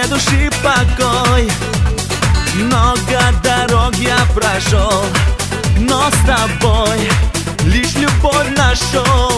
мне души покой. Много дорог я прошел, но с тобой лишь любовь нашел.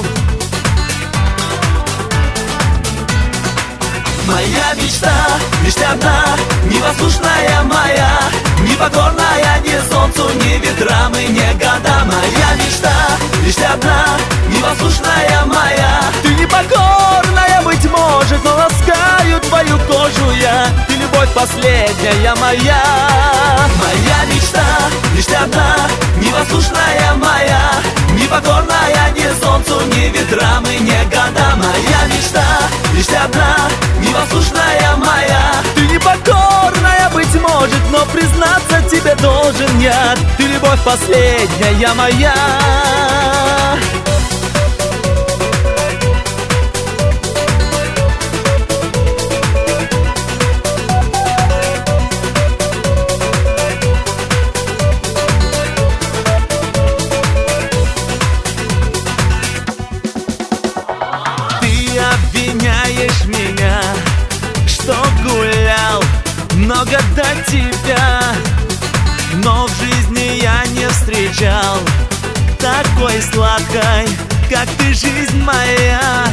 Моя мечта лишь одна, непослушная моя, непокорная ни солнцу, ни ветрам и ни годам. Моя мечта лишь одна, непослушная моя. Ты непокорная, быть может, но ласкаю твою кожу я. Ты любовь последняя моя. Моя мечта лишь одна, непослушная моя, непокорная ни солнцу, ни ветрам и ни годам. Моя мечта лишь одна, непослушная моя. Ты непокорная, быть может, но признаться тебе должен я. Ты любовь последняя моя. Обвиняешь меня, что гулял много до тебя, но в жизни я не встречал такой сладкой, как ты, жизнь моя.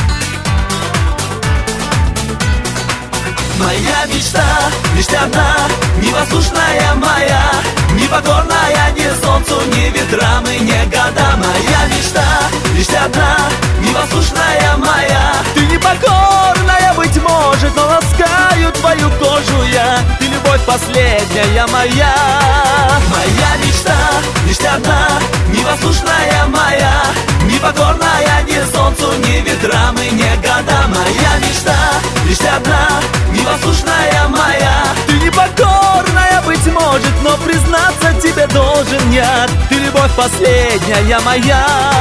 Моя мечта лишь одна, непослушная моя, непокорная ни солнцу, ни ветрам и ни годам. Моя мечта лишь одна, непослушная моя. Ты непокорная, быть может, но ласкаю твою кожу я. Ты любовь последняя моя. Моя мечта лишь одна, непослушная моя, непокорная ни солнцу, ни ветрам и ни годам. Моя мечта лишь одна, непослушная моя. Ты непокорная, быть может, но признаться тебе должен я. Ты любовь последняя моя.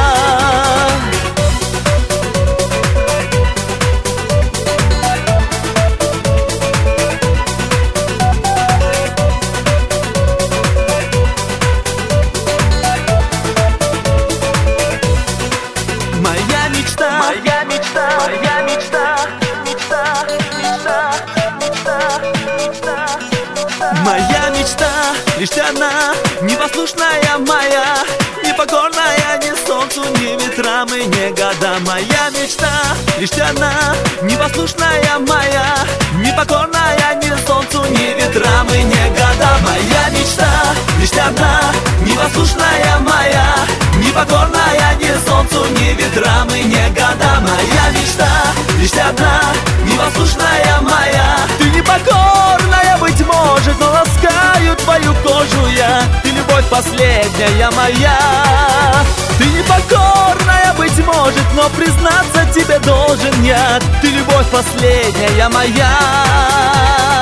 Моя мечта, моя мечта, моя мечта, мечта, мечта, мечта, мечта, мечта. Моя мечта лишь одна, непослушная моя, непокорная ни солнцу, ни ветрам и ни годам. Моя мечта лишь одна, непослушная моя, непокорная ни солнцу, ни ветрам и ни годам. Моя мечта лишь одна, непослушная моя, непокорная ни солнцу, ни ветрам и ни годам. Моя мечта лишь одна, непослушная моя. Ты непокорная, быть может, но ласкаю твою кожу я. Ты любовь последняя моя. Ты непокорная, быть может, но признаться тебе должен я. Ты любовь последняя моя.